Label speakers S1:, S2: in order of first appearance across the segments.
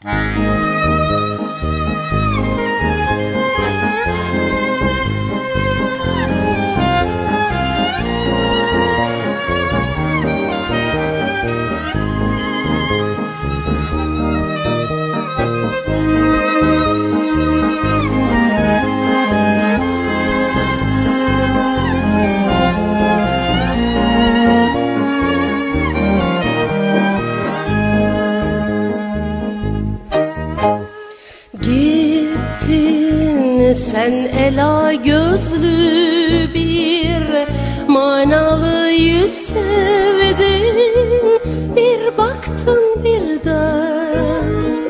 S1: Gittin sen ela gözlü, bir manalı yüz sevdin, bir baktın birden.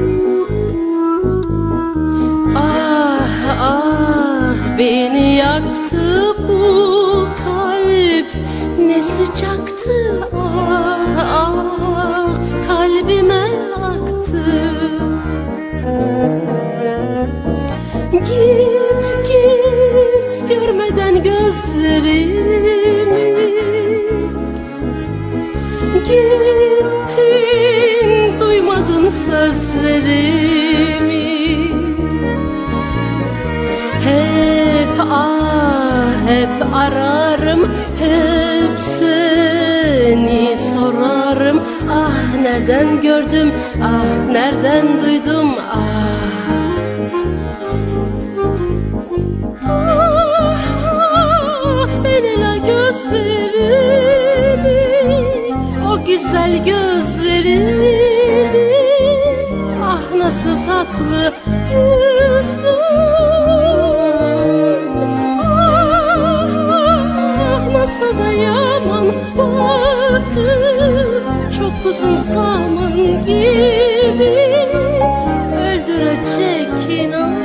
S1: Ah ah beni yaktı bu kalp, ne sıcaktı, ah ah kalbime aktı. Git git görmeden gözlerimi, gittin duymadın sözlerimi. Hep hep ararım, hep seni sorarım. Ah nereden gördüm, ah nereden duydum, ah. O güzel gözlerini, ah nasıl tatlı yüzün, ah nasıl da yaman bakıp, çok uzun zaman gibi öldürecek inan.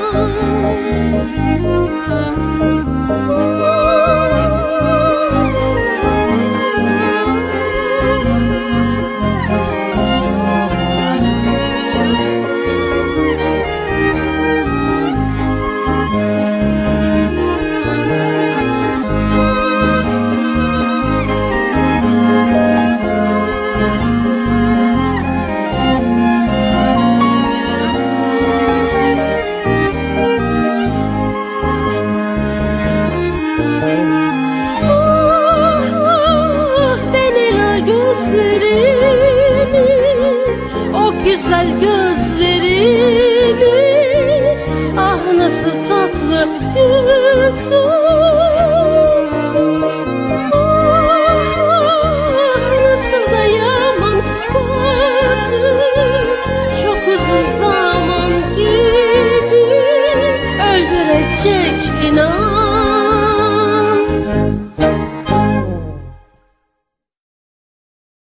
S1: O güzel gözlerini, ah nasıl tatlı yüzün, ah nasıl da yaman bakıp, çok uzun zaman gibi öldürecek inan.